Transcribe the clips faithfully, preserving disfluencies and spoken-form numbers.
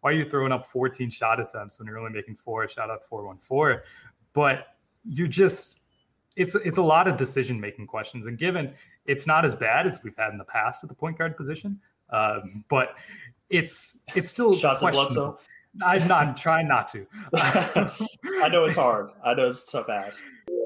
why are you throwing up fourteen shot attempts when you're only making four shot at four one four? But you just, it's it's a lot of decision making questions. And given it's not as bad as we've had in the past at the point guard position, um, but it's it's still shots of Bledsoe. I'm not I'm trying not to. I know it's hard. I know it's a tough ask.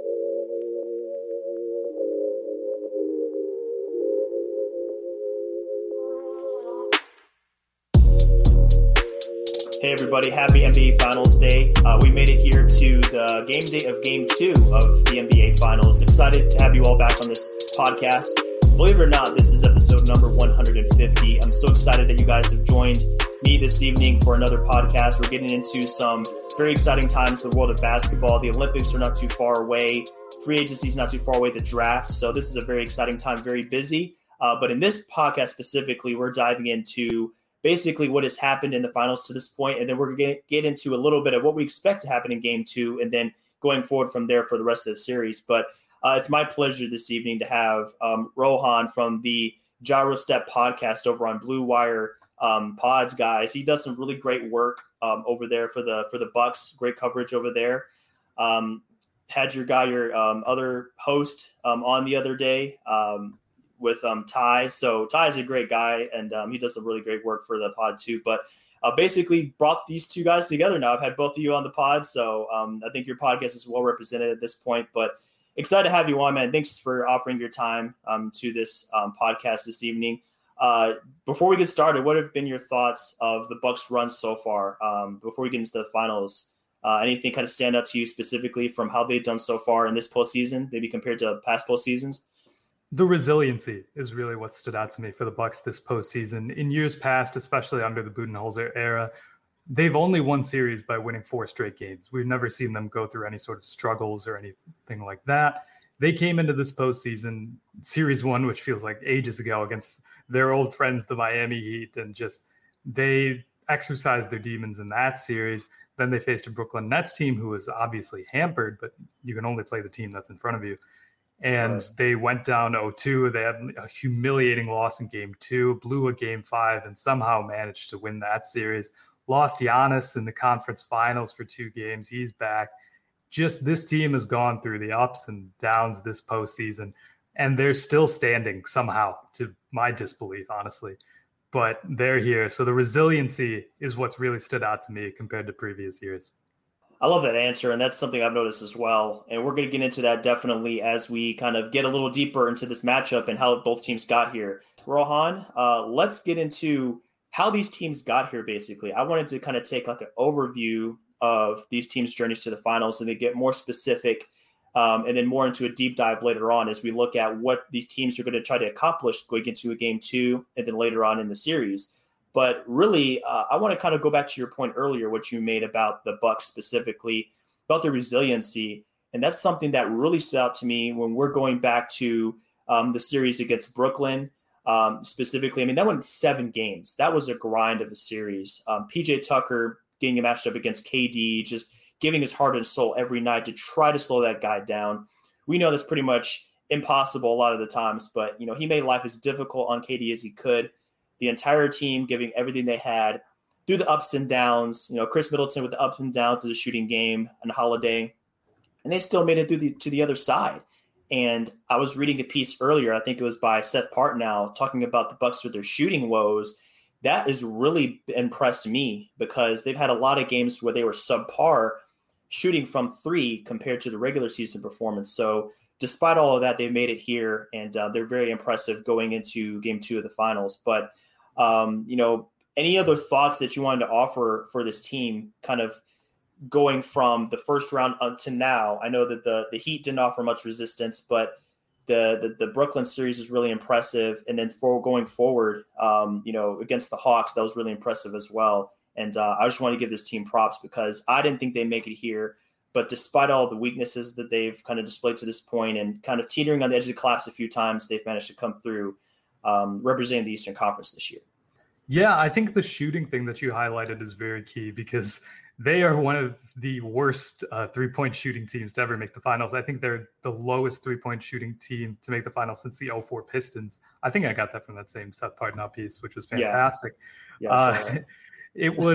Hey everybody, happy N B A Finals Day. Uh, we made it here to the game day of game two of the N B A Finals. Excited to have you all back on this podcast. Believe it or not, this is episode number one hundred fifty. I'm so excited that you guys have joined me this evening for another podcast. We're getting into some very exciting times for the world of basketball. The Olympics are not too far away. Free agency is not too far away, the draft. So this is a very exciting time, very busy. Uh, but in this podcast specifically, we're diving into basically what has happened in the finals to this point, and then we're going to get into a little bit of what we expect to happen in game two, and then going forward from there for the rest of the series. But uh, it's my pleasure this evening to have um, Rohan from the Gyro Step podcast over on Blue Wire um, Pods, guys. He does some really great work um, over there for the for the Bucks. Great coverage over there. Um, had your guy, your um, other host, um, on the other day. Um, with um, Ty. So Ty is a great guy, and um, he does some really great work for the pod too. But uh, basically brought these two guys together now. I've had both of you on the pod, so um, I think your podcast is well represented at this point. But excited to have you on, man. Thanks for offering your time um, to this um, podcast this evening. Uh, before we get started, what have been your thoughts of the Bucks' run so far? Um, before we get into the finals, uh, anything kind of stand out to you specifically from how they've done so far in this postseason, maybe compared to past postseasons? The resiliency is really what stood out to me for the Bucks this postseason. In years past, especially under the Budenholzer era, they've only won series by winning four straight games. We've never seen them go through any sort of struggles or anything like that. They came into this postseason, series one, which feels like ages ago, against their old friends, the Miami Heat, and just they exercised their demons in that series. Then they faced a Brooklyn Nets team who was obviously hampered, but you can only play the team that's in front of you. And right. They went down oh two. They had a humiliating loss in game two, blew a game five, and somehow managed to win that series. Lost Giannis in the conference finals for two games. He's back. Just this team has gone through the ups and downs this postseason, and they're still standing somehow, to my disbelief, honestly. But they're here. So the resiliency is what's really stood out to me compared to previous years. I love that answer, and that's something I've noticed as well. And we're going to get into that definitely as we kind of get a little deeper into this matchup and how both teams got here. Rohan, uh, let's get into how these teams got here, basically. I wanted to kind of take like an overview of these teams' journeys to the finals and then get more specific um, and then more into a deep dive later on as we look at what these teams are going to try to accomplish going into a game two and then later on in the series. But really, uh, I want to kind of go back to your point earlier, what you made about the Bucks specifically, about the resiliency. And that's something that really stood out to me when we're going back to um, the series against Brooklyn um, specifically. I mean, that went seven games. That was a grind of a series. Um, P J Tucker getting matched up against K D, just giving his heart and soul every night to try to slow that guy down. We know that's pretty much impossible a lot of the times, but, you know, he made life as difficult on K D as he could. The entire team giving everything they had through the ups and downs. You know, Chris Middleton with the ups and downs of the shooting game and Holiday, and they still made it through the to the other side. And I was reading a piece earlier, I think it was by Seth Partnow, talking about the Bucks with their shooting woes. That has really impressed me because they've had a lot of games where they were subpar shooting from three compared to the regular season performance. So despite all of that, they've made it here, and uh, they're very impressive going into game two of the finals. But Um, you know, any other thoughts that you wanted to offer for this team kind of going from the first round up to now? I know that the, the Heat didn't offer much resistance, but the, the, the Brooklyn series is really impressive. And then for going forward, um, you know, against the Hawks, that was really impressive as well. And uh, I just want to give this team props because I didn't think they'd make it here. But despite all the weaknesses that they've kind of displayed to this point and kind of teetering on the edge of the collapse a few times, they've managed to come through um, representing the Eastern Conference this year. Yeah, I think the shooting thing that you highlighted is very key because they are one of the worst uh, three-point shooting teams to ever make the finals. I think they're the lowest three-point shooting team to make the finals since the oh four Pistons. I think I got that from that same Seth Partnow piece, which was fantastic. Yeah. Yeah, uh, it was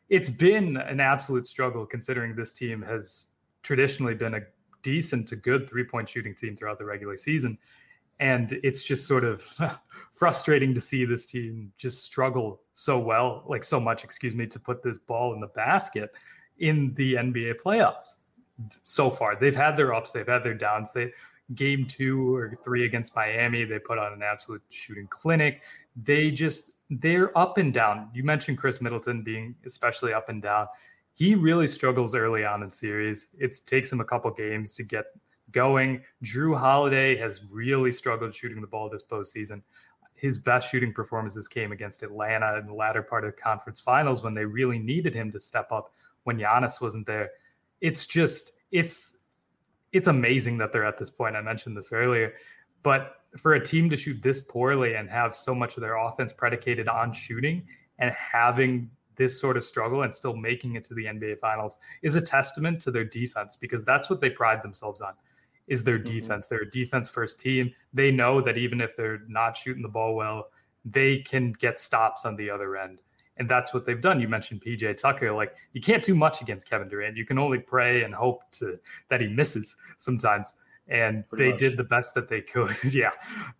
it's been an absolute struggle considering this team has traditionally been a decent to good three-point shooting team throughout the regular season. And it's just sort of frustrating to see this team just struggle so well, like so much, excuse me, to put this ball in the basket in the N B A playoffs. So far, they've had their ups, they've had their downs. They game two or three against Miami, they put on an absolute shooting clinic. They just, they're up and down. You mentioned Chris Middleton being especially up and down. He really struggles early on in series. It takes him a couple games to get going. Jrue Holiday has really struggled shooting the ball this postseason. His best shooting performances came against Atlanta in the latter part of the conference finals when they really needed him to step up when Giannis wasn't there. It's just, it's, it's amazing that they're at this point. I mentioned this earlier, but for a team to shoot this poorly and have so much of their offense predicated on shooting and having this sort of struggle and still making it to the N B A finals is a testament to their defense, because that's what they pride themselves on, is their defense. Mm-hmm. They're a defense first team. They know that even if they're not shooting the ball well, they can get stops on the other end. And that's what they've done. You mentioned P J Tucker. Like, you can't do much against Kevin Durant. You can only pray and hope to, that he misses sometimes. And Pretty they much. did the best that they could. Yeah.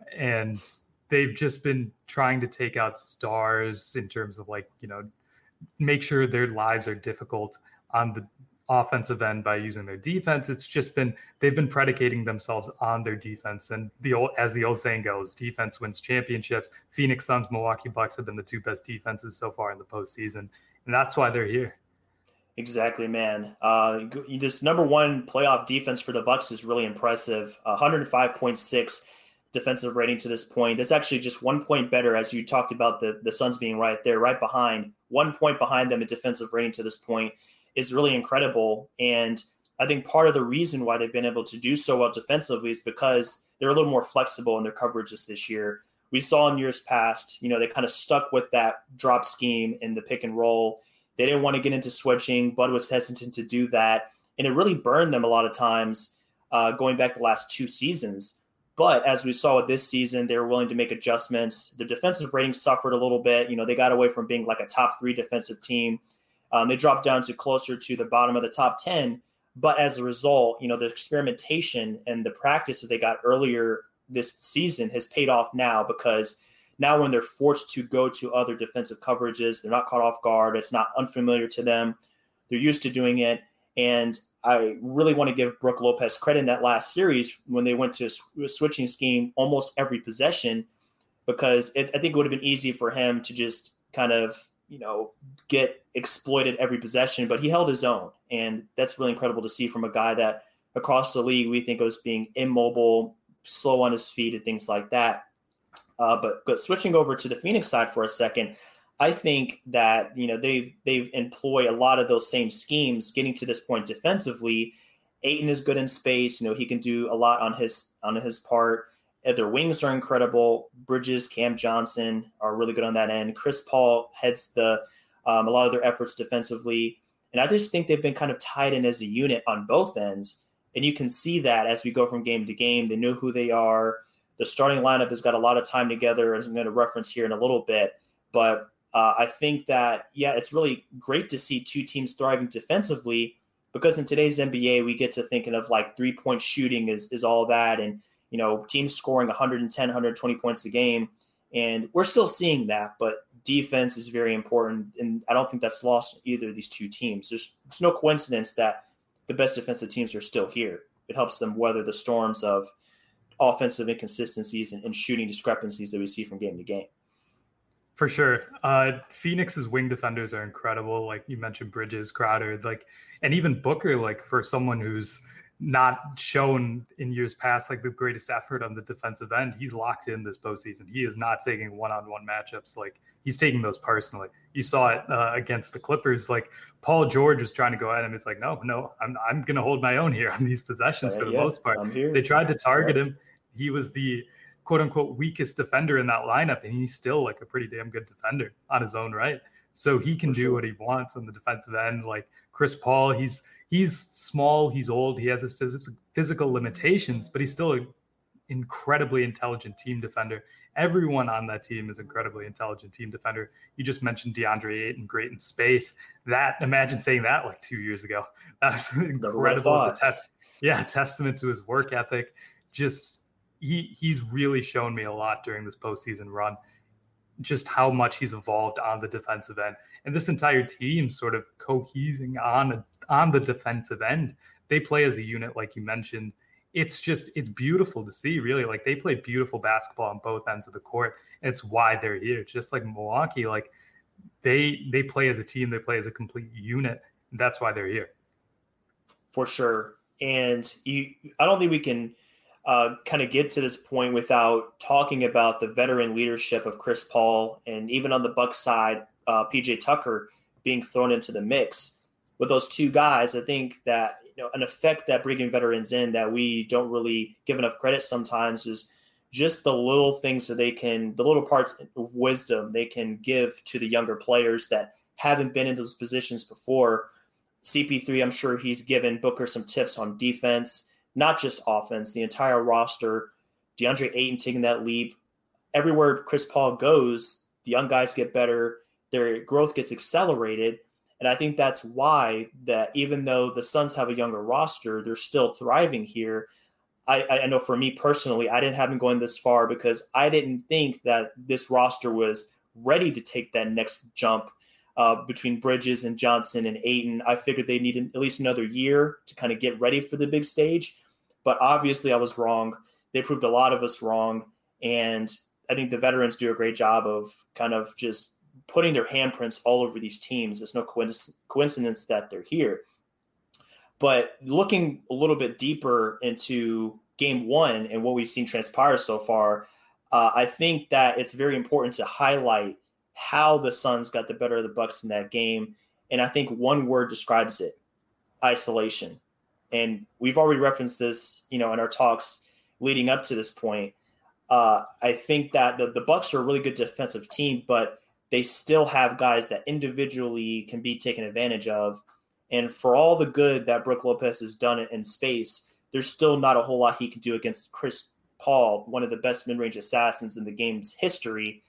And they've just been trying to take out stars in terms of, like, you know, make sure their lives are difficult on the offensive end by using their defense. It's just been, they've been predicating themselves on their defense. And the old, as the old saying goes, defense wins championships. Phoenix Suns, Milwaukee Bucks have been the two best defenses so far in the postseason. And that's why they're here. Exactly, man. Uh, this number one playoff defense for the Bucks is really impressive. one oh five point six defensive rating to this point. That's actually just one point better, as you talked about the, the Suns being right there, right behind, one point behind them in defensive rating to this point is really incredible. And I think part of the reason why they've been able to do so well defensively is because they're a little more flexible in their coverages this year. We saw in years past, you know, they kind of stuck with that drop scheme in the pick and roll. They didn't want to get into switching. Bud was hesitant to do that. And it really burned them a lot of times uh, going back the last two seasons. But as we saw with this season, they were willing to make adjustments. The defensive rating suffered a little bit. You know, they got away from being like a top three defensive team. Um, they dropped down to closer to the bottom of the top ten. But as a result, you know, the experimentation and the practice that they got earlier this season has paid off now, because now when they're forced to go to other defensive coverages, they're not caught off guard. It's not unfamiliar to them. They're used to doing it. And I really want to give Brook Lopez credit in that last series when they went to a switching scheme almost every possession, because it, I think it would have been easy for him to just kind of, you know, get exploited every possession, but he held his own. And that's really incredible to see from a guy that across the league we think of being immobile, slow on his feet and things like that. Uh, but but switching over to the Phoenix side for a second, I think that, you know, they they've employ a lot of those same schemes getting to this point defensively. Ayton is good in space. You know, he can do a lot on his on his part. Their wings are incredible. Bridges, Cam Johnson are really good on that end. Chris Paul heads the um, a lot of their efforts defensively. And I just think they've been kind of tied in as a unit on both ends. And you can see that as we go from game to game. They know who they are. The starting lineup has got a lot of time together, as I'm going to reference here in a little bit. But uh, I think that, yeah, it's really great to see two teams thriving defensively, because in today's N B A, we get to thinking of like three-point shooting is, is all that. And, you know, teams scoring one ten, one twenty points a game. And we're still seeing that, but defense is very important. And I don't think that's lost either of these two teams. There's, it's no coincidence that the best defensive teams are still here. It helps them weather the storms of offensive inconsistencies and, and shooting discrepancies that we see from game to game. For sure. Uh, Phoenix's wing defenders are incredible. Like you mentioned, Bridges, Crowder, like, and even Booker, like for someone who's not shown in years past, like the greatest effort on the defensive end, he's locked in this postseason. He is not taking one-on-one matchups. Like he's taking those personally. You saw it uh, against the Clippers. Like Paul George was trying to go at him. It's like, no, no, I'm, I'm going to hold my own here on these possessions uh, for the yeah, most part. They tried to target yeah. him. He was the quote unquote weakest defender in that lineup, and he's still like a pretty damn good defender on his own right. So he can For do sure. what he wants on the defensive end. Like Chris Paul, he's he's small, he's old, he has his phys- physical limitations, but he's still an incredibly intelligent team defender. Everyone on that team is incredibly intelligent team defender. You just mentioned DeAndre Ayton, great in space. That imagine saying that like two years ago. That's incredible as a test. Yeah, testament to his work ethic. Just he he's really shown me a lot during this postseason run. Just how much he's evolved on the defensive end, and this entire team sort of cohesing on on the defensive end. They play as a unit, like you mentioned. It's just, it's beautiful to see, really. Like, they play beautiful basketball on both ends of the court. And it's why they're here. Just like Milwaukee, like they they play as a team, they play as a complete unit. And that's why they're here. For sure. And you, I don't think we can uh, kind of get to this point without talking about the veteran leadership of Chris Paul, and even on the Bucks side, uh, P J Tucker being thrown into the mix. With those two guys, I think that, you know, an effect that bringing veterans in that we don't really give enough credit sometimes is just the little things that they can, the little parts of wisdom they can give to the younger players that haven't been in those positions before. C P three, I'm sure he's given Booker some tips on defense, not just offense, the entire roster. DeAndre Ayton taking that leap. Everywhere Chris Paul goes, the young guys get better, their growth gets accelerated. And I think that's why that even though the Suns have a younger roster, they're still thriving here. I, I know for me personally, I didn't have them going this far because I didn't think that this roster was ready to take that next jump uh, between Bridges and Johnson and Ayton. I figured they needed at least another year to kind of get ready for the big stage. But obviously I was wrong. They proved a lot of us wrong. And I think the veterans do a great job of kind of just putting their handprints all over these teams. It's no coincidence that they're here. But looking a little bit deeper into game one and what we've seen transpire so far, uh, I think that it's very important to highlight how the Suns got the better of the Bucks in that game. And I think one word describes it: isolation. And we've already referenced this, you know, in our talks leading up to this point. Uh, I think that the, the Bucks are a really good defensive team, but they still have guys that individually can be taken advantage of. And for all the good that Brook Lopez has done in space, there's still not a whole lot he can do against Chris Paul, one of the best mid-range assassins in the game's history.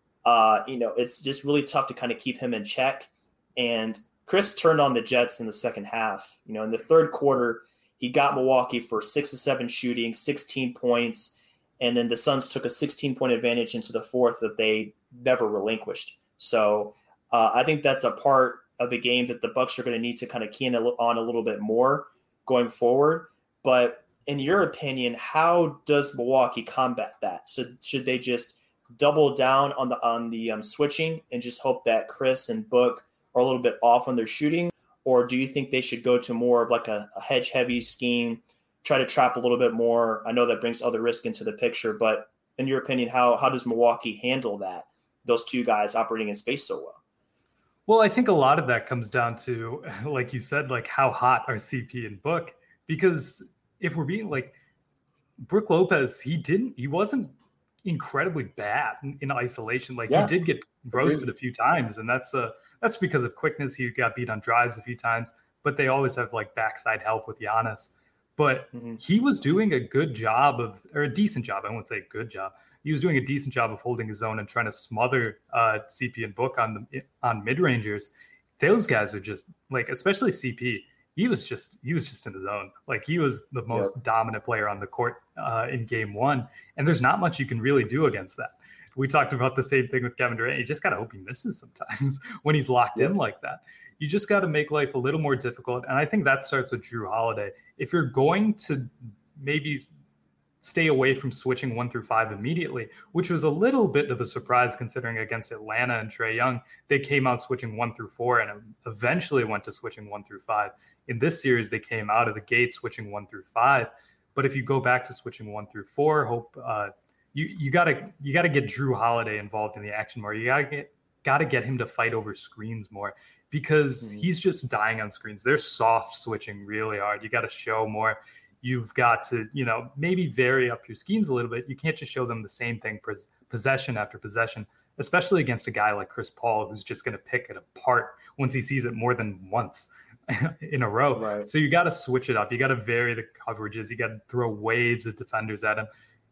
Uh, you know, it's just really tough to kind of keep him in check. And Chris turned on the Jets in the second half. You know, in the third quarter, he got Milwaukee for six to seven shooting, sixteen points. And then the Suns took a sixteen-point advantage into the fourth that they never relinquished. So uh, I think that's a part of the game that the Bucks are going to need to kind of key in on a little bit more going forward. But in your opinion, how does Milwaukee combat that? So should they just double down on the on the um, switching and just hope that Chris and Book are a little bit off on their shooting? Or do you think they should go to more of like a, a hedge-heavy scheme, try to trap a little bit more? I know that brings other risk into the picture, but in your opinion, how how does Milwaukee handle that, those two guys operating in space so well? Well, I think a lot of that comes down to, like you said, like how hot are C P and Book? Because if we're being like, Brook Lopez, he didn't, he wasn't incredibly bad in, in isolation. Like yeah. he did get roasted a few times, and that's uh that's because of quickness. He got beat on drives a few times, but they always have like backside help with Giannis. But mm-hmm. he was doing a good job of, or a decent job. I won't say good job. He was doing a decent job of holding his own and trying to smother uh, C P and Book on the on mid rangers. Those guys are just like, especially C P. He was just he was just in the zone. Like he was the most yep. dominant player on the court uh, in game one. And there's not much you can really do against that. We talked about the same thing with Kevin Durant. You just got to hope he misses sometimes when he's locked yep. in like that. You just got to make life a little more difficult. And I think that starts with Jrue Holiday. If you're going to maybe stay away from switching one through five immediately, which was a little bit of a surprise considering against Atlanta and Trae Young, they came out switching one through four and eventually went to switching one through five. In this series, they came out of the gate switching one through five. But if you go back to switching one through four, hope uh, you you gotta you gotta get Jrue Holiday involved in the action more. You gotta get gotta get him to fight over screens more, because mm-hmm. he's just dying on screens. They're soft switching really hard. You got to show more. You've got to, you know, maybe vary up your schemes a little bit. You can't just show them the same thing possession after possession, especially against a guy like Chris Paul, who's just going to pick it apart once he sees it more than once in a row. Right. So you got to switch it up. You got to vary the coverages. You got to throw waves of defenders at him.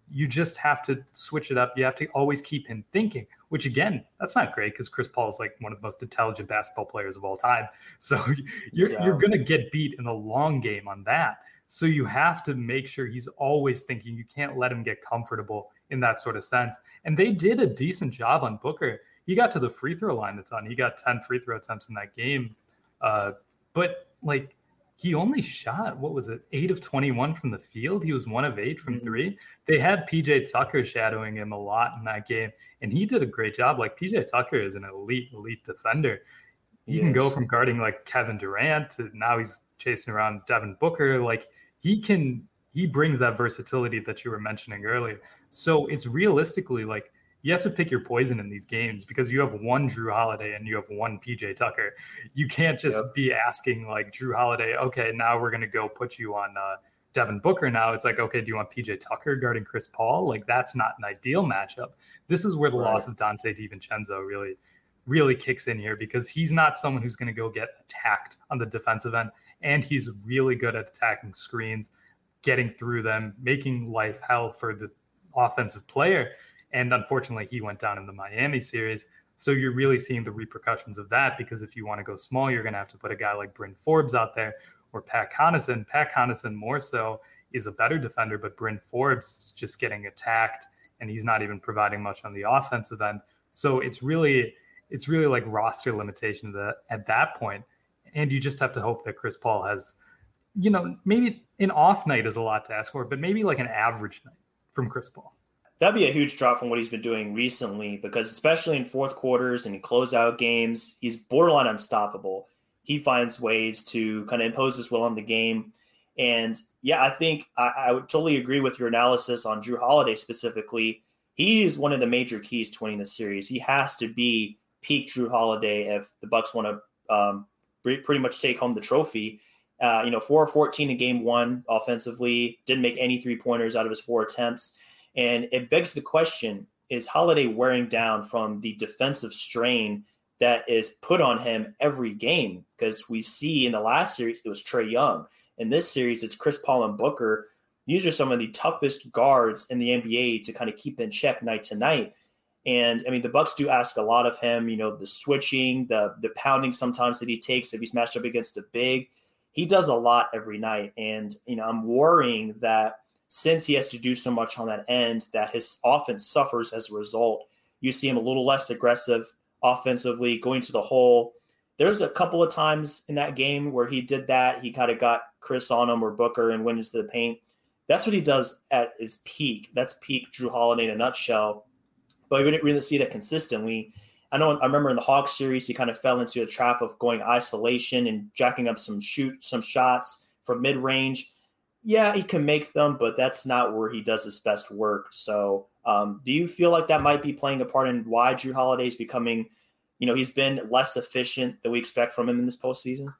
you just have to switch it up. You have to always keep him thinking, which again, that's not great because Chris Paul is like one of the most intelligent basketball players of all time. So you're, yeah. you're going to get beat in the long game on that. So you have to make sure he's always thinking. You can't let him get comfortable in that sort of sense. And they did a decent job on Booker. He got to the free throw line a ton. He got ten free throw attempts in that game. Uh, but like he only shot, what was it, eight of twenty-one from the field. He was one of eight from mm-hmm. three. They had P J Tucker shadowing him a lot in that game. And he did a great job. Like P J Tucker is an elite, elite defender. He yes. can go from guarding like Kevin Durant to now he's chasing around Devin Booker. Like he can, he brings that versatility that you were mentioning earlier. So it's realistically like you have to pick your poison in these games because you have one Drew Holiday and you have one P J Tucker. You can't just yep. be asking like Drew Holiday, okay, now we're going to go put you on uh, Devin Booker. Now it's like, okay, do you want P J Tucker guarding Chris Paul? Like that's not an ideal matchup. This is where the right. loss of Dante DiVincenzo really, really kicks in here because he's not someone who's going to go get attacked on the defensive end. And he's really good at attacking screens, getting through them, making life hell for the offensive player. And unfortunately, he went down in the Miami series. So you're really seeing the repercussions of that because if you want to go small, you're going to have to put a guy like Bryn Forbes out there or Pat Connaughton. Pat Connaughton more so is a better defender, but Bryn Forbes is just getting attacked and he's not even providing much on the offensive end. So it's really, it's really like roster limitation that at that point. And you just have to hope that Chris Paul has, you know, maybe an off night is a lot to ask for, but maybe like an average night from Chris Paul. That'd be a huge drop from what he's been doing recently because especially in fourth quarters and in closeout games, he's borderline unstoppable. He finds ways to kind of impose his will on the game. And yeah, I think I, I would totally agree with your analysis on Drew Holiday specifically. He is one of the major keys to winning the series. He has to be peak Drew Holiday if the Bucks want to um, pretty much take home the trophy. Uh, you know, four of fourteen in game one offensively, didn't make any three-pointers out of his four attempts. And it begs the question, is Holiday wearing down from the defensive strain that is put on him every game? Because we see in the last series, it was Trae Young. In this series, it's Chris Paul and Booker. These are some of the toughest guards in the N B A to kind of keep in check night to night. And, I mean, the Bucks do ask a lot of him, you know, the switching, the the pounding sometimes that he takes if he's matched up against a big. He does a lot every night. And, you know, I'm worrying that since he has to do so much on that end, that his offense suffers as a result. You see him a little less aggressive offensively, going to the hole. There's a couple of times in that game where he did that. He kind of got Chris on him or Booker and went into the paint. That's what he does at his peak. That's peak Drew Holiday in a nutshell. But we didn't really see that consistently. I know I remember in the Hawks series, he kind of fell into a trap of going isolation and jacking up some shoot, some shots from mid-range. Yeah, he can make them, but that's not where he does his best work. So um, do you feel like that might be playing a part in why Drew Holiday is becoming, you know, he's been less efficient than we expect from him in this postseason?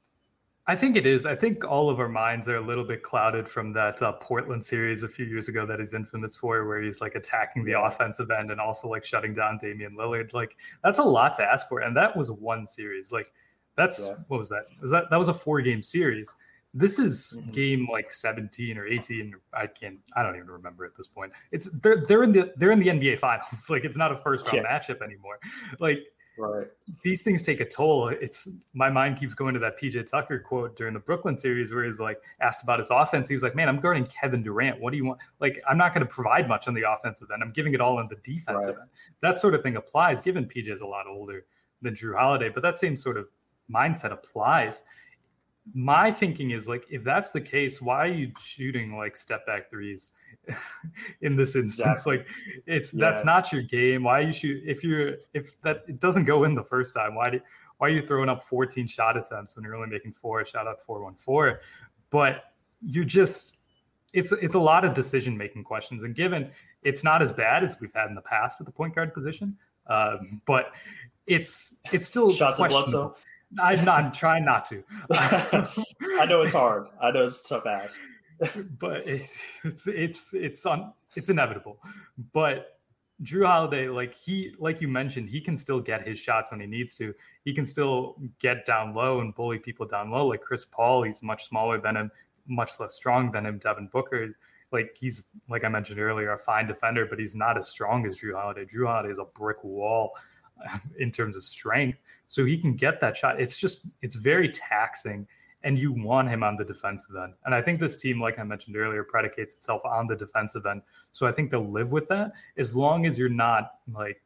I think it is. I think all of our minds are a little bit clouded from that uh, Portland series a few years ago that he's infamous for, where he's like attacking the yeah. offensive end and also like shutting down Damian Lillard. Like that's a lot to ask for. And that was one series. Like that's, yeah. what was that? Was that, that was a four game series. This is mm-hmm. game like seventeen or eighteen. I can't, I don't even remember at this point. It's they're, they're in the, they're in the N B A finals. Like it's not a first round yeah. matchup anymore. Like, right. These things take a toll. It's my mind keeps going to that P J Tucker quote during the Brooklyn series where he's like asked about his offense. He was like, man, I'm guarding Kevin Durant. What do you want? Like, I'm not going to provide much on the offensive end. I'm giving it all on the defensive right. end. That sort of thing applies, given P J's a lot older than Drew Holiday, but that same sort of mindset applies. My thinking is like, if that's the case, why are you shooting like step back threes in this instance? Exactly. Like it's, yeah. that's not your game. Why you shoot, if you're, if that, it doesn't go in the first time, why do, why are you throwing up fourteen shot attempts when you're only making four? Shout out four one four, but you're just, it's, it's a lot of decision-making questions. And given it's not as bad as we've had in the past at the point guard position, um, but it's, it's still shots of Bledsoe. I'm not I'm trying not to. I know it's hard. I know it's a tough ask. But it's it's it's on it's inevitable. But Drew Holiday, like he like you mentioned, he can still get his shots when he needs to. He can still get down low and bully people down low. Like Chris Paul, he's much smaller than him, much less strong than him. Devin Booker, Like he's, like I mentioned earlier, a fine defender, but he's not as strong as Jrue Holiday. Jrue Holiday is a brick wall in terms of strength. So he can get that shot. It's just, it's very taxing, and you want him on the defensive end. And I think this team, like I mentioned earlier, predicates itself on the defensive end. So I think they'll live with that as long as you're not like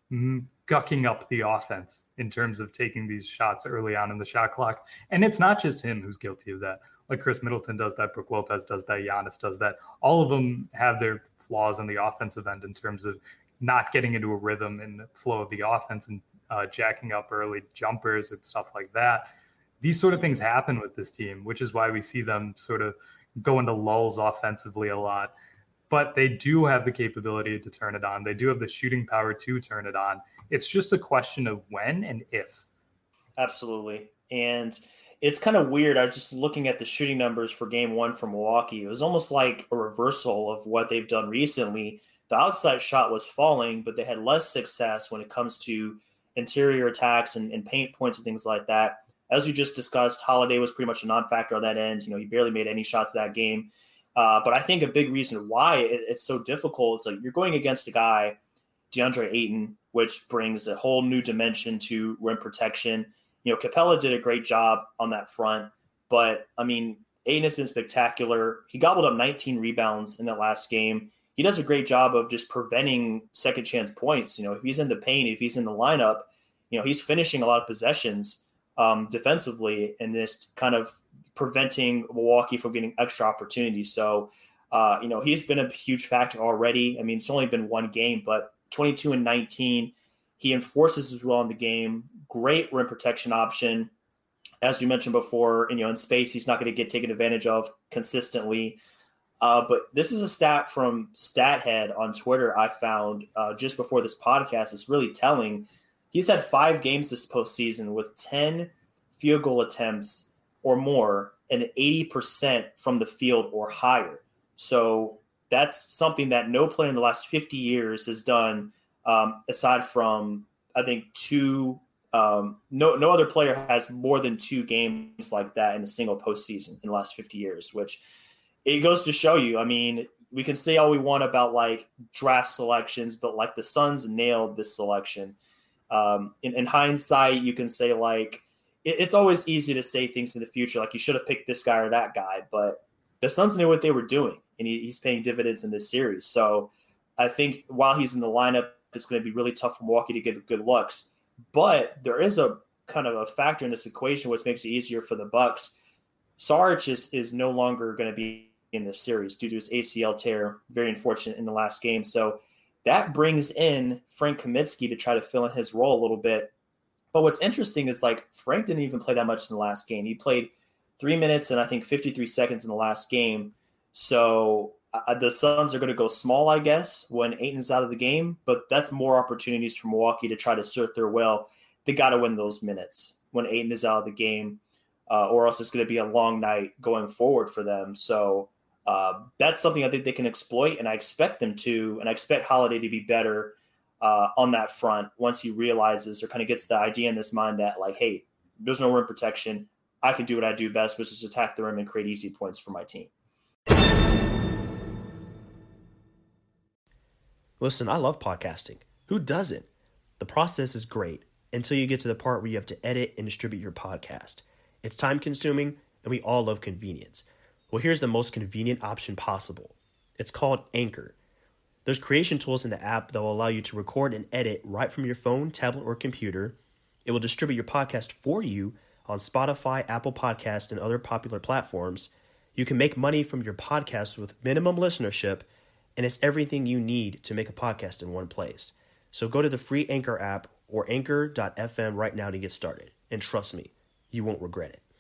gucking up the offense in terms of taking these shots early on in the shot clock. And it's not just him who's guilty of that. Like Chris Middleton does that, Brook Lopez does that, Giannis does that. All of them have their flaws on the offensive end in terms of not getting into a rhythm in the flow of the offense and uh, jacking up early jumpers and stuff like that. These sort of things happen with this team, which is why we see them sort of go into lulls offensively a lot. But they do have the capability to turn it on. They do have the shooting power to turn it on. It's just a question of when and if. Absolutely. And it's kind of weird. I was just looking at the shooting numbers for game one from Milwaukee. It was almost like a reversal of what they've done recently. The outside shot was falling, but they had less success when it comes to interior attacks and, and paint points and things like that. As we just discussed, Holiday was pretty much a non-factor on that end. You know, he barely made any shots that game. Uh, but I think a big reason why it, it's so difficult is like you're going against a guy, DeAndre Ayton, which brings a whole new dimension to rim protection. You know, Capella did a great job on that front, but I mean, Ayton has been spectacular. He gobbled up nineteen rebounds in that last game. He does a great job of just preventing second chance points. You know, if he's in the paint, if he's in the lineup, you know, he's finishing a lot of possessions um, defensively and this kind of preventing Milwaukee from getting extra opportunities. So, uh, you know, he's been a huge factor already. I mean, it's only been one game, but twenty-two and nineteen, he enforces as well in the game. Great rim protection option. As we mentioned before, you know, in space, he's not going to get taken advantage of consistently. Uh, but this is a stat from StatHead on Twitter I found uh, just before this podcast. It's really telling. He's had five games this postseason with ten field goal attempts or more and eighty percent from the field or higher. So that's something that no player in the last fifty years has done, um, aside from, I think, two um, – no no other player has more than two games like that in a single postseason in the last fifty years, which it goes to show you. I mean, we can say all we want about, like, draft selections, but, like, the Suns nailed this selection. Um, in, in hindsight, you can say, like, it, it's always easy to say things in the future, like you should have picked this guy or that guy, but the Suns knew what they were doing, and he, he's paying dividends in this series. So I think while he's in the lineup, it's going to be really tough for Milwaukee to get good looks. But there is a kind of a factor in this equation which makes it easier for the Bucks. Saric is, is no longer going to be in this series due to his A C L tear, very unfortunate in the last game. So that brings in Frank Kaminsky to try to fill in his role a little bit. But what's interesting is, like, Frank didn't even play that much in the last game. He played three minutes and I think fifty-three seconds in the last game. So uh, the Suns are going to go small, I guess, when Ayton's out of the game. But that's more opportunities for Milwaukee to try to assert their will. They got to win those minutes when Ayton is out of the game, uh, or else it's going to be a long night going forward for them. So uh, that's something I think they can exploit, and I expect them to. And I expect Holiday to be better uh, on that front once he realizes or kind of gets the idea in his mind that, like, hey, there's no rim protection. I can do what I do best, which is attack the rim and create easy points for my team. Listen, I love podcasting. Who doesn't? The process is great until you get to the part where you have to edit and distribute your podcast. It's time consuming, and we all love convenience. Well, here's the most convenient option possible. It's called Anchor. There's creation tools in the app that will allow you to record and edit right from your phone, tablet, or computer. It will distribute your podcast for you on Spotify, Apple Podcasts, and other popular platforms. You can make money from your podcast with minimum listenership, and it's everything you need to make a podcast in one place. So go to the free Anchor app or anchor dot f m right now to get started. And trust me, you won't regret it.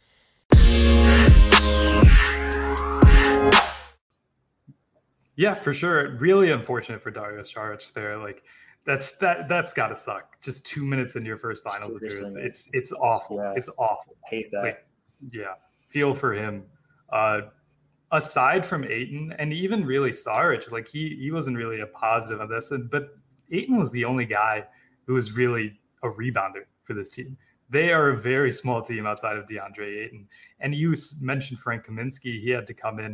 Yeah, for sure. Really unfortunate for Dario Saric there. Like, that's that that's got to suck. Just two minutes in your first finals appearance. It's it's awful. Yeah. It's awful. I hate that. Like, yeah, feel for him. Uh, aside from Ayton and even really Saric, like he he wasn't really a positive of this. And, but Ayton was the only guy who was really a rebounder for this team. They are a very small team outside of DeAndre Ayton. And you mentioned Frank Kaminsky. He had to come in.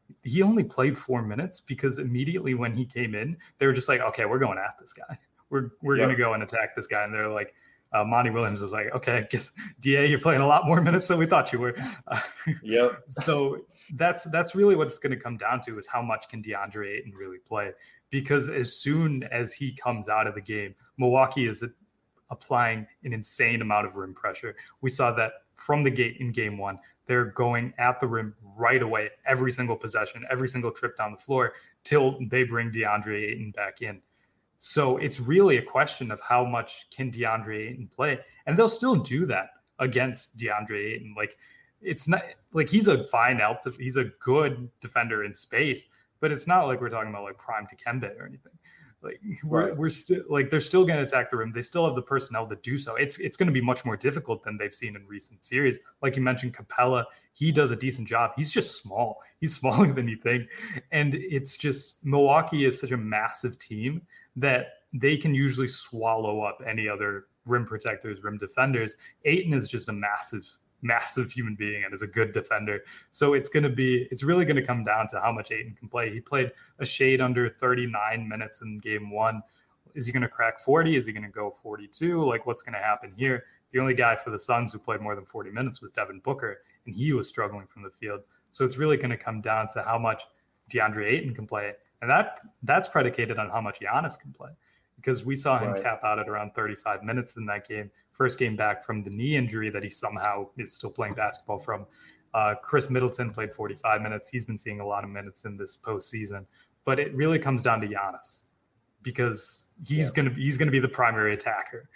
he only played four minutes because immediately when he came in, they were just like, okay, we're going at this guy. We're we're yep. going to go and attack this guy. And they're like, uh, Monty Williams was like, okay, I guess D A, you're playing a lot more minutes than we thought you were. Uh, yep. So that's that's really what it's going to come down to, is how much can DeAndre Ayton really play? Because as soon as he comes out of the game, Milwaukee is applying an insane amount of rim pressure. We saw that from the gate in game one. They're going at the rim right away, every single possession, every single trip down the floor, till they bring DeAndre Ayton back in. So it's really a question of how much can DeAndre Ayton play. And they'll still do that against DeAndre Ayton. Like, it's not like he's a fine help. To, he's a good defender in space, but it's not like we're talking about like prime Dikembe or anything. Like we're, right. we're still like, they're still going to attack the rim. They still have the personnel to do so. It's, it's going to be much more difficult than they've seen in recent series. Like you mentioned, Capella, he does a decent job. He's just small. He's smaller than you think. And it's just, Milwaukee is such a massive team that they can usually swallow up any other rim protectors, rim defenders. Ayton is just a massive, massive human being and is a good defender. So it's going to be, it's really going to come down to how much Ayton can play. He played a shade under thirty-nine minutes in game one. Is he going to crack forty? Is he going to go forty-two? Like, what's going to happen here? The only guy for the Suns who played more than forty minutes was Devin Booker, and he was struggling from the field. So it's really going to come down to how much DeAndre Ayton can play. And that that's predicated on how much Giannis can play, because we saw him right. cap out at around thirty-five minutes in that game. First game back from the knee injury that he somehow is still playing basketball from. Uh, Chris Middleton played forty-five minutes. He's been seeing a lot of minutes in this postseason, but it really comes down to Giannis, because he's yeah. gonna he's gonna be the primary attacker.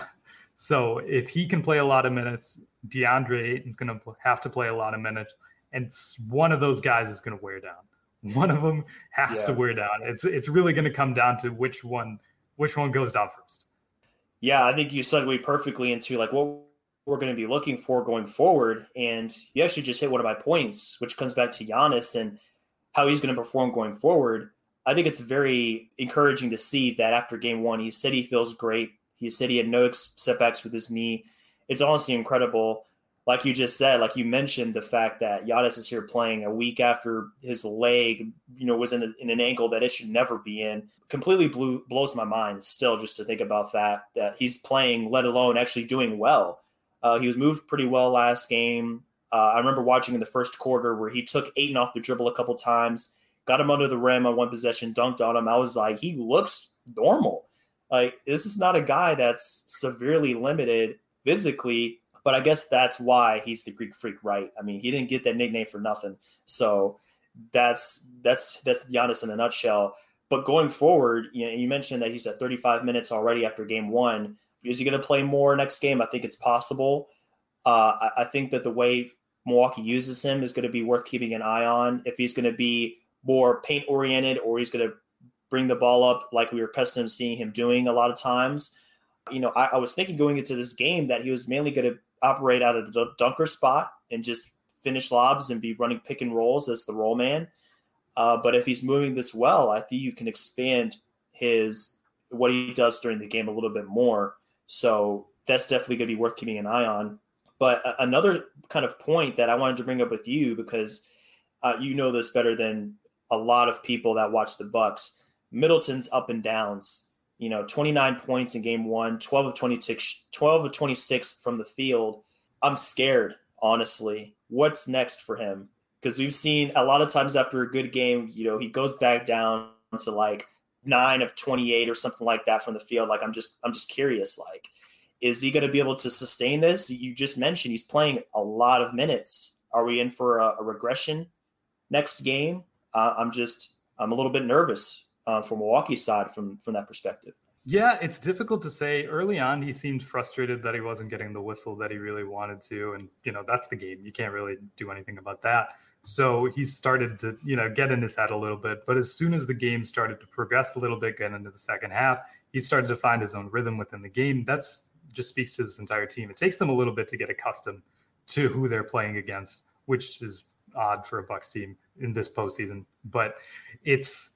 So if he can play a lot of minutes, DeAndre Ayton's gonna have to play a lot of minutes, and one of those guys is gonna wear down. One of them has yeah. to wear down. It's it's really gonna come down to which one which one goes down first. Yeah, I think you segued perfectly into like what we're going to be looking for going forward. And you actually just hit one of my points, which comes back to Giannis and how he's going to perform going forward. I think it's very encouraging to see that after game one, he said he feels great. He said he had no setbacks with his knee. It's honestly incredible. Like you just said, like you mentioned, the fact that Giannis is here playing a week after his leg, you know, was in, a, in an angle that it should never be in, completely blew, blows my mind still just to think about that, that he's playing, let alone actually doing well. Uh, he was moved pretty well last game. Uh, I remember watching in the first quarter where he took Ayton off the dribble a couple times, got him under the rim on one possession, dunked on him. I was like, he looks normal. Like, this is not a guy that's severely limited physically. But I guess that's why he's the Greek Freak, right? I mean, he didn't get that nickname for nothing. So that's that's that's Giannis in a nutshell. But going forward, you know, you mentioned that he's at thirty-five minutes already after game one. Is he going to play more next game? I think it's possible. Uh, I, I think that the way Milwaukee uses him is going to be worth keeping an eye on. If he's going to be more paint-oriented, or he's going to bring the ball up like we were accustomed to seeing him doing a lot of times. You know, I, I was thinking going into this game that he was mainly going to operate out of the dunker spot and just finish lobs and be running pick and rolls as the roll man. Uh, but if he's moving this well, I think you can expand his what he does during the game a little bit more. So that's definitely going to be worth keeping an eye on. But uh, another kind of point that I wanted to bring up with you, because uh, you know this better than a lot of people that watch the Bucks, Middleton's up and downs. You know, twenty-nine points in game one, twelve of twenty-six, twelve of twenty-six from the field. I'm scared, honestly. What's next for him? Because we've seen a lot of times after a good game, you know, he goes back down to like nine of twenty-eight or something like that from the field. Like, I'm just, I'm just curious. Like, is he going to be able to sustain this? You just mentioned he's playing a lot of minutes. Are we in for a, a regression next game? Uh, I'm just, I'm a little bit nervous. Uh, from Milwaukee's side from, from that perspective. Yeah, it's difficult to say. Early on, he seemed frustrated that he wasn't getting the whistle that he really wanted to. And, you know, that's the game. You can't really do anything about that. So he started to, you know, get in his head a little bit. But as soon as the game started to progress a little bit, get into the second half, he started to find his own rhythm within the game. That's just speaks to this entire team. It takes them a little bit to get accustomed to who they're playing against, which is odd for a Bucks team in this postseason. But it's,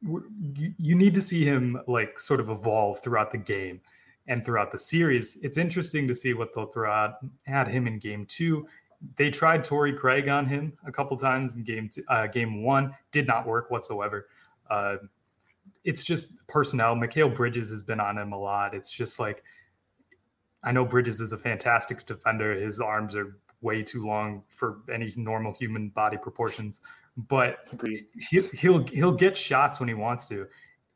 you need to see him like sort of evolve throughout the game and throughout the series. It's interesting to see what they'll throw out at him in game two. They tried Torrey Craig on him a couple times in game two, uh, game one, did not work whatsoever. Uh, it's just personnel. Mikal Bridges has been on him a lot. It's just like, I know Bridges is a fantastic defender. His arms are way too long for any normal human body proportions, but he, he'll he'll get shots when he wants to.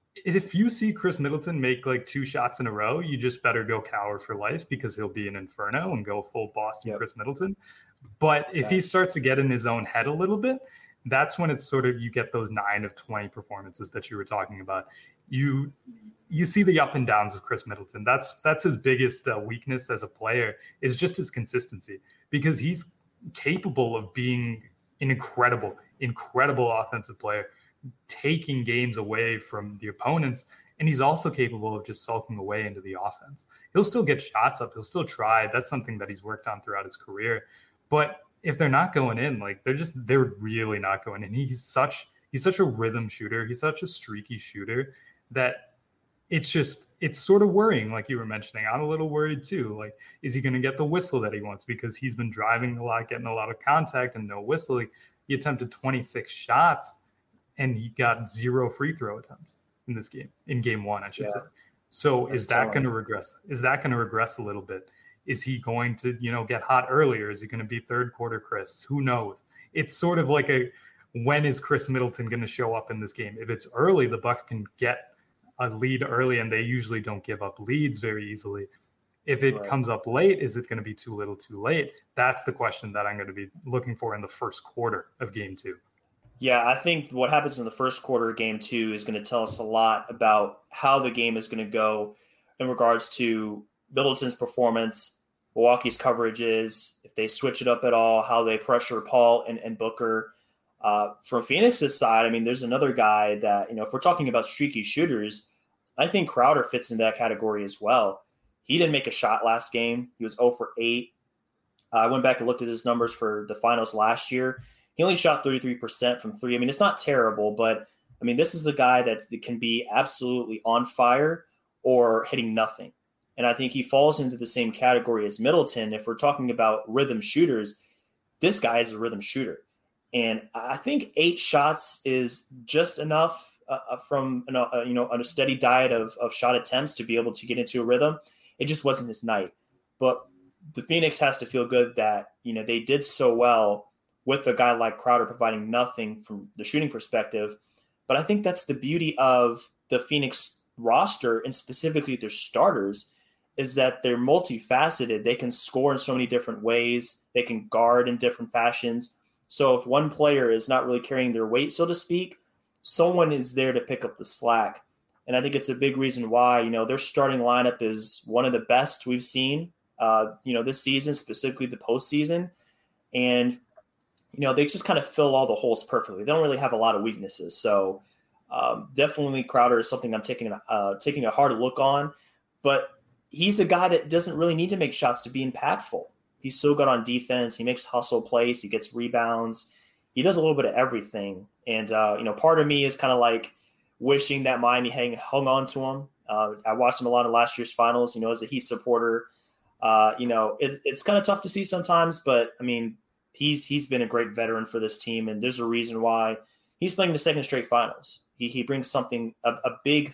If you see Chris Middleton make like two shots in a row, you just better go cower for life, because he'll be an inferno and go full Boston yep. Chris Middleton. But if yeah. he starts to get in his own head a little bit, that's when it's sort of, you get those nine of twenty performances that you were talking about. You you see the up and downs of Chris Middleton. That's that's his biggest uh, weakness as a player, is just his consistency, because he's capable of being an incredible, incredible offensive player, taking games away from the opponents. And he's also capable of just sulking away into the offense. He'll still get shots up. He'll still try. That's something that he's worked on throughout his career. But if they're not going in, like they're just, they're really not going in. He's such, he's such a rhythm shooter. He's such a streaky shooter that it's just, it's sort of worrying. Like you were mentioning, I'm a little worried too. Like, is he going to get the whistle that he wants? Because he's been driving a lot, getting a lot of contact and no whistling. He attempted twenty-six shots and he got zero free throw attempts in this game, in game one, I should yeah. say. So That's is that going to regress? Is that going to regress a little bit? Is he going to, you know, get hot earlier? Is he going to be third quarter Chris? Who knows? It's sort of like a, when is Chris Middleton going to show up in this game? If it's early, the Bucks can get a lead early, and they usually don't give up leads very easily. If it right. comes up late, is it going to be too little too late? That's the question that I'm going to be looking for in the first quarter of game two. Yeah, I think what happens in the first quarter of game two is going to tell us a lot about how the game is going to go in regards to Middleton's performance, Milwaukee's coverages, if they switch it up at all, how they pressure Paul and, and Booker. Uh, from Phoenix's side, I mean, there's another guy that, you know, if we're talking about streaky shooters, I think Crowder fits into that category as well. He didn't make a shot last game. He was zero for eight. Uh, I went back and looked at his numbers for the finals last year. He only shot thirty-three percent from three. I mean, it's not terrible, but I mean, this is a guy that can be absolutely on fire or hitting nothing. And I think he falls into the same category as Middleton. If we're talking about rhythm shooters, this guy is a rhythm shooter. And I think eight shots is just enough uh, from uh, you know on a steady diet of, of shot attempts to be able to get into a rhythm. It just wasn't his night. But the Phoenix has to feel good that, you know, they did so well with a guy like Crowder providing nothing from the shooting perspective. But I think that's the beauty of the Phoenix roster, and specifically their starters, is that they're multifaceted. They can score in so many different ways. They can guard in different fashions. So if one player is not really carrying their weight, so to speak, someone is there to pick up the slack. And I think it's a big reason why, you know, their starting lineup is one of the best we've seen, uh, you know, this season, specifically the postseason. And, you know, they just kind of fill all the holes perfectly. They don't really have a lot of weaknesses. So um, definitely Crowder is something I'm taking, uh, taking a hard look on. But he's a guy that doesn't really need to make shots to be impactful. He's so good on defense. He makes hustle plays. He gets rebounds. He does a little bit of everything. And, uh, you know, part of me is kind of like wishing that Miami hang, hung on to him. Uh, I watched him a lot in last year's finals, you know, as a Heat supporter. Uh, you know, it, it's kind of tough to see sometimes, but, I mean, he's he's been a great veteran for this team, and there's a reason why he's playing the second straight finals. He he brings something, a, a big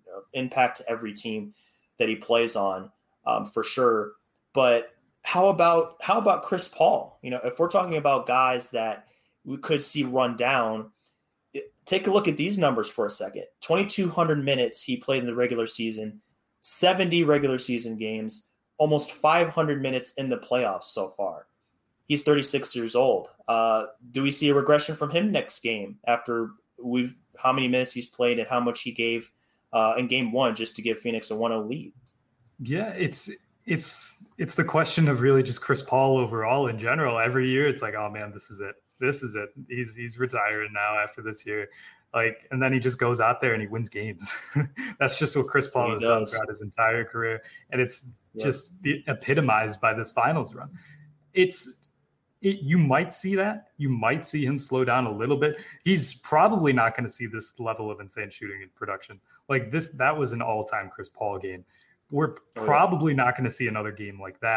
impact to every team that he plays on, um, for sure. But how about how about Chris Paul? You know, if we're talking about guys that we could see run down, it, take a look at these numbers for a second. twenty-two hundred minutes he played in the regular season, seventy regular season games, almost five hundred minutes in the playoffs so far. He's thirty-six years old. Uh, do we see a regression from him next game after we've how many minutes he's played and how much he gave uh, in game one just to give Phoenix a one oh lead? Yeah, it's it's it's the question of really just Chris Paul overall in general. Every year it's like, oh man, this is it. This is it. He's he's retiring now after this year. Like, and then he just goes out there and he wins games. That's just what Chris Paul he has does. done throughout his entire career. And it's yeah. just the, epitomized by this finals run. It's It, you might see that. You might see him slow down a little bit. He's probably not going to see this level of insane shooting in production. Like this, that was an all-time Chris Paul game. We're probably not going to see another game like that.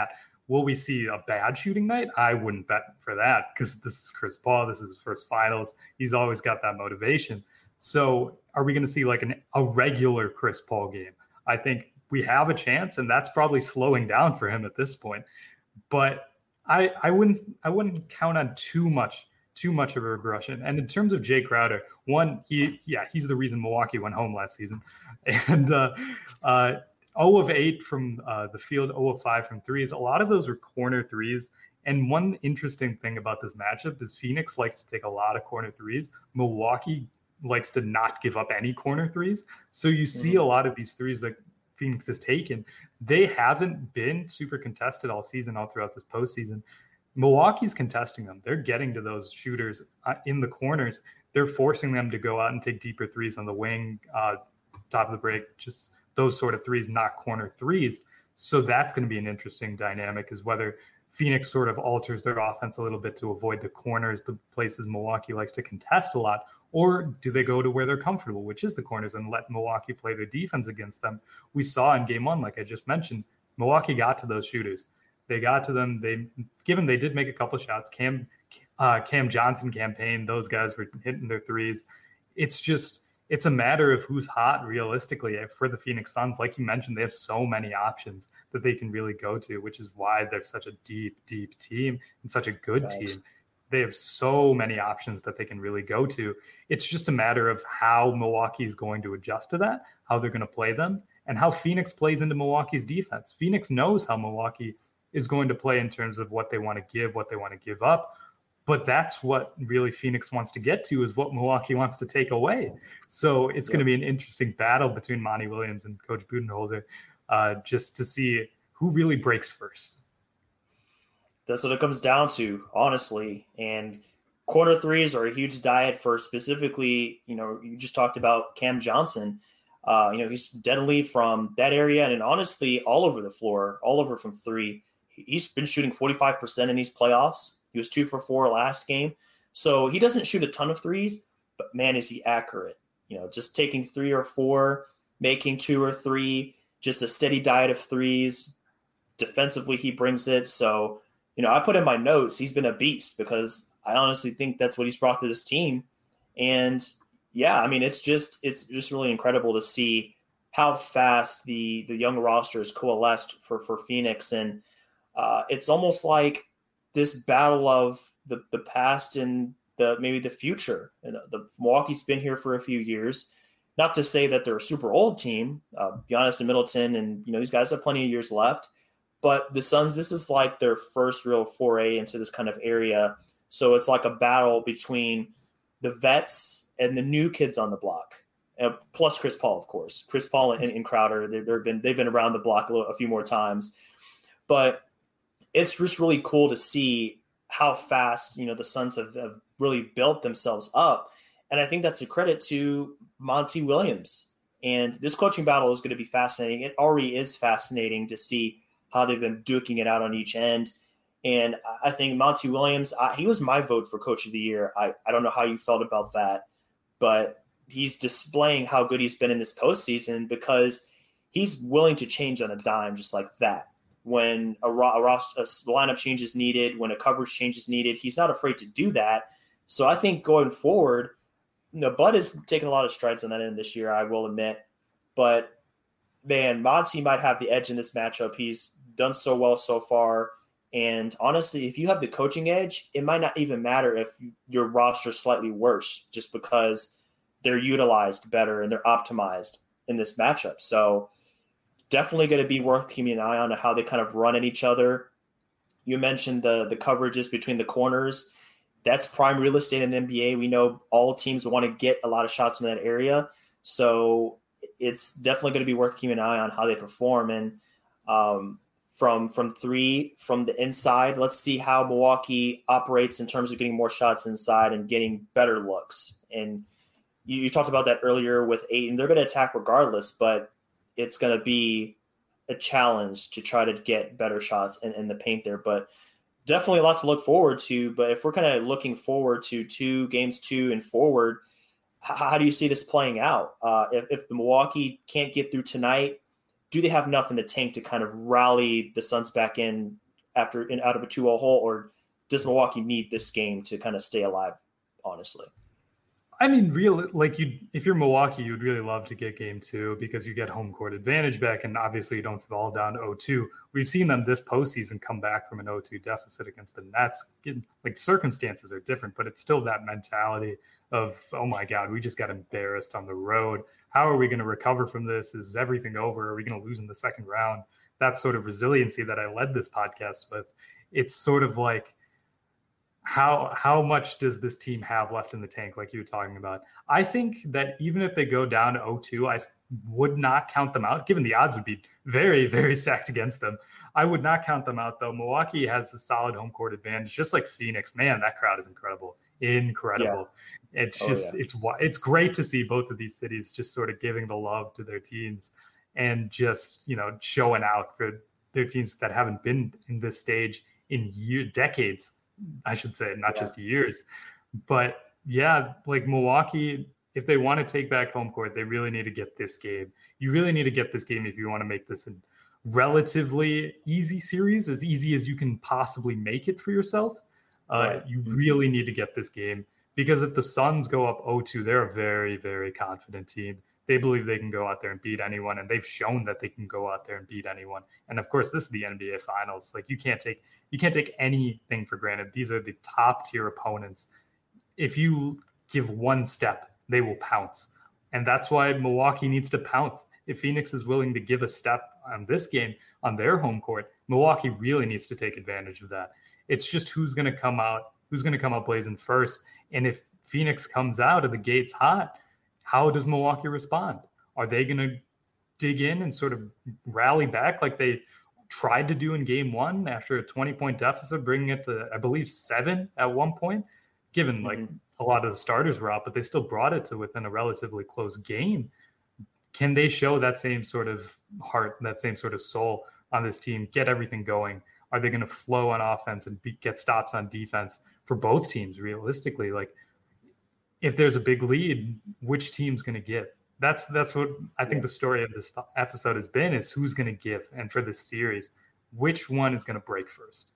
Will we see a bad shooting night? I wouldn't bet for that because this is Chris Paul. This is his first finals. He's always got that motivation. So are we going to see like an, a regular Chris Paul game? I think we have a chance, and that's probably slowing down for him at this point. But I, I wouldn't I wouldn't count on too much too much of a regression. And in terms of Jay Crowder, one, he yeah, he's the reason Milwaukee went home last season. And uh, uh, zero of eight from uh, the field, zero of five from threes. A lot of those were corner threes. And one interesting thing about this matchup is Phoenix likes to take a lot of corner threes. Milwaukee likes to not give up any corner threes. So you see a lot of these threes that Phoenix has taken. They haven't been super contested all season, all throughout this postseason. Milwaukee's contesting them. They're getting to those shooters uh, in the corners. They're forcing them to go out and take deeper threes on the wing, uh, top of the break, just those sort of threes, not corner threes. So that's going to be an interesting dynamic, is whether Phoenix sort of alters their offense a little bit to avoid the corners, the places Milwaukee likes to contest a lot, or do they go to where they're comfortable, which is the corners, and let Milwaukee play their defense against them? We saw in game one, like I just mentioned, Milwaukee got to those shooters. They got to them. They, given they did make a couple shots, Cam, uh, Cam Johnson campaign, those guys were hitting their threes. It's just, it's a matter of who's hot realistically for the Phoenix Suns. Like you mentioned, they have so many options that they can really go to, which is why they're such a deep, deep team and such a good Thanks. team. They have so many options that they can really go to. It's just a matter of how Milwaukee is going to adjust to that, how they're going to play them, and how Phoenix plays into Milwaukee's defense. Phoenix knows how Milwaukee is going to play in terms of what they want to give, what they want to give up. But that's what really Phoenix wants to get to, is what Milwaukee wants to take away. So it's yeah. going to be an interesting battle between Monty Williams and Coach Budenholzer, uh, just to see who really breaks first. That's what it comes down to, honestly. And corner threes are a huge diet for specifically, you know, you just talked about Cam Johnson. Uh, you know, he's deadly from that area and honestly all over the floor, all over from three. He's been shooting forty-five percent in these playoffs. He was two for four last game. So he doesn't shoot a ton of threes, but man, is he accurate. You know, just taking three or four, making two or three, just a steady diet of threes. Defensively, he brings it. So, you know, I put in my notes, he's been a beast, because I honestly think that's what he's brought to this team. And yeah, I mean, it's just, it's just really incredible to see how fast the, the young roster has coalesced for, for Phoenix. And uh, it's almost like this battle of the, the past and the, maybe the future. And the Milwaukee's been here for a few years, not to say that they're a super old team, uh, Giannis and Middleton, and, you know, these guys have plenty of years left. But the Suns, this is like their first real foray into this kind of area. So it's like a battle between the vets and the new kids on the block, uh, plus Chris Paul, of course. Chris Paul and, and Crowder, they've, they've been they've been around the block a, little, a few more times. But it's just really cool to see how fast, you know, the Suns have, have really built themselves up. And I think that's a credit to Monty Williams. And this coaching battle is going to be fascinating. It already is fascinating to see how they've been duking it out on each end. And I think Monty Williams, I, he was my vote for Coach of the Year. I, I don't know how you felt about that, but he's displaying how good he's been in this postseason because he's willing to change on a dime just like that. When a, a, a lineup change is needed, when a coverage change is needed, he's not afraid to do that. So I think going forward, you know, Bud has taken a lot of strides on that end this year, I will admit. But, man, Monty might have the edge in this matchup. He's done so well so far. And honestly, if you have the coaching edge, it might not even matter if your roster is slightly worse just because they're utilized better and they're optimized in this matchup. So definitely going to be worth keeping an eye on how they kind of run at each other. You mentioned the the coverages between the corners. That's prime real estate in the N B A. We know all teams want to get a lot of shots from that area. So it's definitely going to be worth keeping an eye on how they perform. And um, from from three, from the inside, let's see how Milwaukee operates in terms of getting more shots inside and getting better looks. And you, you talked about that earlier with Ayton. They're going to attack regardless, but it's going to be a challenge to try to get better shots in, in the paint there. But definitely a lot to look forward to. But if we're kind of looking forward to two games two and forward, how, how do you see this playing out? Uh, if, if the Milwaukee can't get through tonight, do they have enough in the tank to kind of rally the Suns back in after in out of a two oh hole, or does Milwaukee need this game to kind of stay alive, honestly? I mean, real like you, if you're Milwaukee, you'd really love to get game two because you get home court advantage back, and obviously you don't fall down to oh two. We've seen them this postseason come back from an oh two deficit against the Nets. Like, circumstances are different, but it's still that mentality of, oh my God, we just got embarrassed on the road. How are we going to recover from this? Is everything over? Are we going to lose in the second round? That sort of resiliency that I led this podcast with. It's sort of like, How how much does this team have left in the tank, like you were talking about? I think that even if they go down to oh two, I would not count them out, given the odds would be very, very stacked against them. I would not count them out, though. Milwaukee has a solid home court advantage, just like Phoenix. Man, that crowd is incredible. Incredible. Yeah. It's just, oh, yeah. it's it's great to see both of these cities just sort of giving the love to their teams and just, you know, showing out for their teams that haven't been in this stage in year, decades. I should say, not yeah. just years. But yeah, like Milwaukee, if they want to take back home court, they really need to get this game. You really need to get this game if you want to make this a relatively easy series, as easy as you can possibly make it for yourself. Uh, right. You really need to get this game, because if the Suns go up oh two, they're a very, very confident team. They believe they can go out there and beat anyone, and they've shown that they can go out there and beat anyone. And of course, this is the N B A Finals. Like, you can't take you can't take anything for granted. These are the top tier opponents. If you give one step, they will pounce, and that's why Milwaukee needs to pounce. If Phoenix is willing to give a step on this game on their home court, Milwaukee really needs to take advantage of that. It's just who's going to come out, who's going to come out blazing first. And if Phoenix comes out of the gates hot, how does Milwaukee respond? Are they going to dig in and sort of rally back like they tried to do in game one after a twenty-point deficit, bringing it to, I believe, seven at one point, given mm-hmm. like a lot of the starters were out, but they still brought it to within a relatively close game. Can they show that same sort of heart, that same sort of soul on this team, get everything going? Are they going to flow on offense and be, get stops on defense for both teams realistically? Like, if there's a big lead, which team's going to give? That's that's what I think the story of this episode has been, is who's going to give. And for this series, which one is going to break first?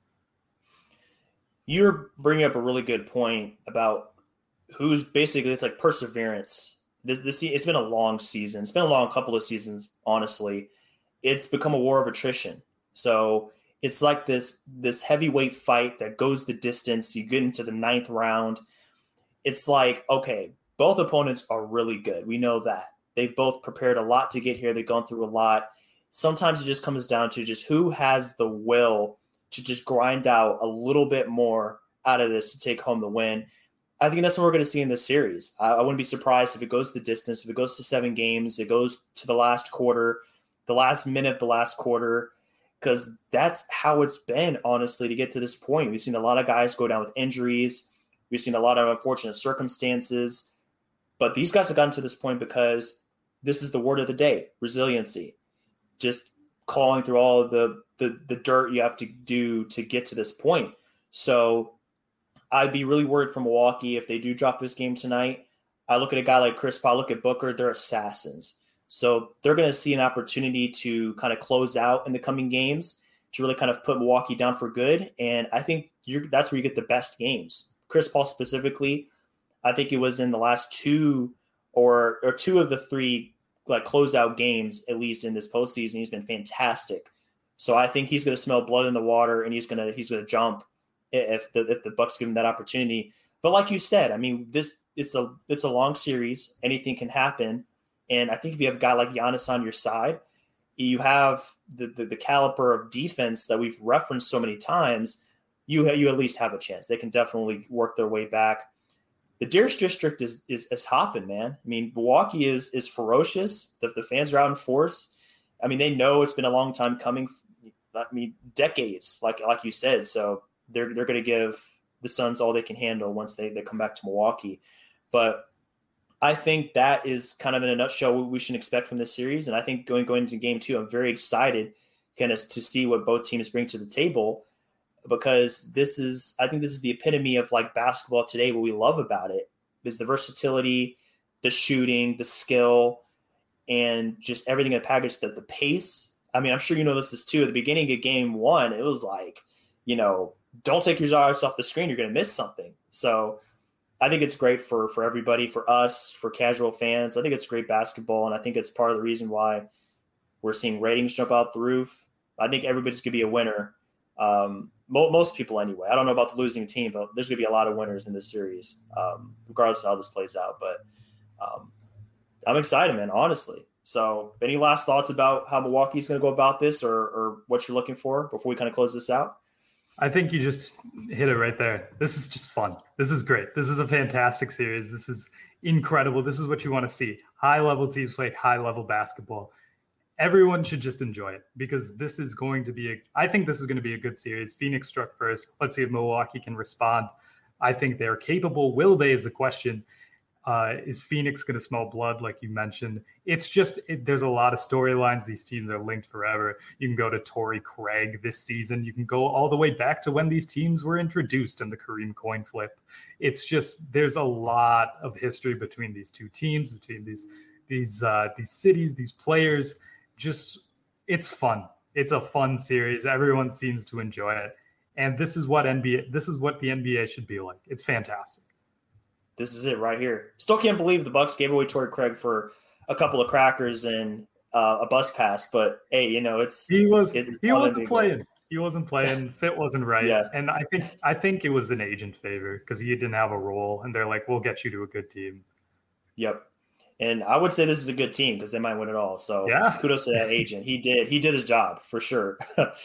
You're bringing up a really good point about who's basically, it's like perseverance. This, this It's been a long season. It's been a long couple of seasons, honestly. It's become a war of attrition. So it's like this, this heavyweight fight that goes the distance. You get into the ninth round. It's like, okay, both opponents are really good. We know that. They've both prepared a lot to get here. They've gone through a lot. Sometimes it just comes down to just who has the will to just grind out a little bit more out of this to take home the win. I think that's what we're going to see in this series. I, I wouldn't be surprised if it goes the distance, if it goes to seven games, it goes to the last quarter, the last minute of the last quarter, because that's how it's been, honestly, to get to this point. We've seen a lot of guys go down with injuries. We've seen a lot of unfortunate circumstances, but these guys have gotten to this point because this is the word of the day: resiliency. Just clawing through all of the, the, the dirt you have to do to get to this point. So I'd be really worried for Milwaukee if they do drop this game tonight. I look at a guy like Chris Paul, look at Booker, they're assassins. So they're going to see an opportunity to kind of close out in the coming games to really kind of put Milwaukee down for good. And I think you're, that's where you get the best games. Chris Paul specifically, I think it was in the last two or or two of the three like closeout games, at least in this postseason, he's been fantastic. So I think he's going to smell blood in the water, and he's going to he's going to jump if the if the Bucks give him that opportunity. But like you said, I mean, this it's a it's a long series. Anything can happen, and I think if you have a guy like Giannis on your side, you have the the, the caliber of defense that we've referenced so many times. You you at least have a chance. They can definitely work their way back. The Deers District is is, is hopping, man. I mean, Milwaukee is is ferocious. The, the fans are out in force. I mean, they know it's been a long time coming. I mean, decades, like like you said. So they're they're going to give the Suns all they can handle once they, they come back to Milwaukee. But I think that is kind of in a nutshell what we should expect from this series. And I think going going into game two, I'm very excited kind of to see what both teams bring to the table. Because this is, I think this is the epitome of like basketball today. What we love about it is the versatility, the shooting, the skill, and just everything in the package. That the pace. I mean, I'm sure you know this is too. At the beginning of game one, it was like you know, don't take your eyes off the screen. You're going to miss something. So I think it's great for, for everybody, for us, for casual fans. I think it's great basketball. And I think it's part of the reason why we're seeing ratings jump out the roof. I think everybody's going to be a winner. Um, mo- most people anyway. I don't know about the losing team, but there's going to be a lot of winners in this series, um, regardless of how this plays out. But um, I'm excited, man, honestly. So any last thoughts about how Milwaukee's going to go about this, or, or what you're looking for before we kind of close this out? I think you just hit it right there. This is just fun. This is great. This is a fantastic series. This is incredible. This is what you want to see. High-level teams play high-level basketball. Everyone should just enjoy it, because this is going to be a, I think this is going to be a good series. Phoenix struck first. Let's see if Milwaukee can respond. I think they're capable. Will they is the question. Uh, is Phoenix going to smell blood, like you mentioned? It's just, it, there's a lot of storylines. These teams are linked forever. You can go to Torrey Craig this season. You can go all the way back to when these teams were introduced in the Kareem coin flip. It's just, there's a lot of history between these two teams, between these, these, uh, these cities, these players. Just, it's fun. It's a fun series. Everyone seems to enjoy it. And this is what N B A, this is what the N B A should be like. It's fantastic. This is it right here. Still can't believe the Bucks gave away Torrey Craig for a couple of crackers and uh, a bus pass. But hey, you know, it's he was it's he wasn't playing. He wasn't playing. Fit wasn't right. Yeah. And I think I think it was an agent favor, because he didn't have a role, and they're like, "We'll get you to a good team." Yep. And I would say this is a good team, because they might win it all. So yeah. Kudos to that agent. He did. He did his job for sure.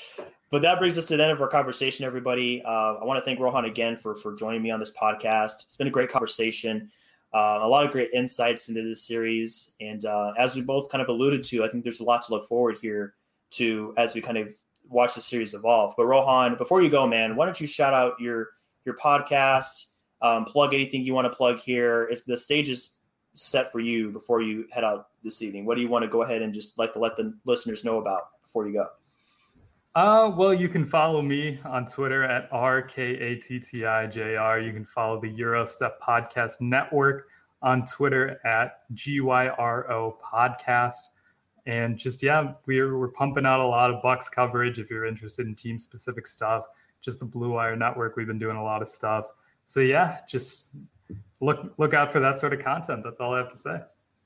But that brings us to the end of our conversation, everybody. Uh, I want to thank Rohan again for, for joining me on this podcast. It's been a great conversation, uh, a lot of great insights into this series. And uh, as we both kind of alluded to, I think there's a lot to look forward here to as we kind of watch the series evolve. But Rohan, before you go, man, why don't you shout out your your podcast, um, plug anything you want to plug here. If the stage is set for you before you head out this evening, what do you want to go ahead and just like to let the listeners know about before you go? Uh, well, you can follow me on Twitter at R K A T T I J R. You can follow the Eurostep Podcast Network on Twitter at G Y R O Podcast. And just, yeah, we're, we're pumping out a lot of Bucks coverage. If you're interested in team-specific stuff, just the Blue Wire Network, we've been doing a lot of stuff. So, yeah, just look look out for that sort of content. That's all I have to say.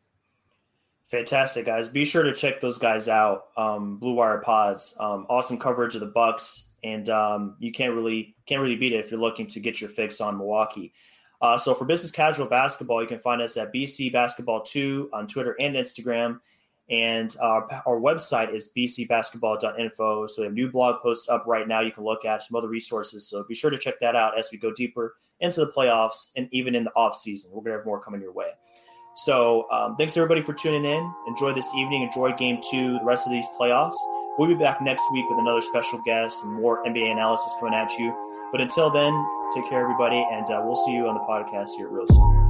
Fantastic, guys. Be sure to check those guys out. Um, Blue Wire Pods, um, awesome coverage of the Bucks, and um, you can't really can't really beat it if you're looking to get your fix on Milwaukee. Uh, so for business casual basketball, you can find us at B C Basketball two on Twitter and Instagram, and our, our website is b c basketball dot info. So we have new blog posts up right now you can look at, some other resources. So be sure to check that out as we go deeper into the playoffs and even in the off season. We're going to have more coming your way. So um, thanks everybody for tuning in. Enjoy this evening. Enjoy game two, the rest of these playoffs. We'll be back next week with another special guest and more N B A analysis coming at you. But until then, take care, everybody, and uh, we'll see you on the podcast here real soon.